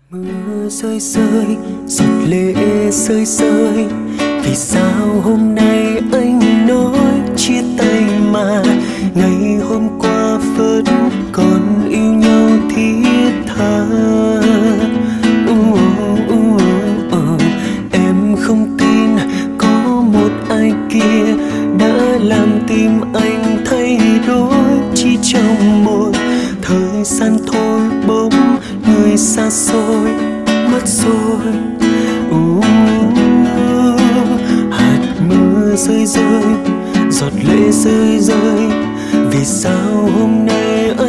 Mưa rơi rơi, giọt lệ rơi rơi. Vì sao hôm nay anh nói chia tay mà ngày hôm qua vẫn còn yêu nhau thiết tha. Em không tin có một ai kia đã làm tim anh thay đổi. Chỉ trong một thời gian thôi bỗng người xa xôi mất rồi. Hạt mưa rơi rơi, giọt lệ rơi rơi. Vì sao hôm nay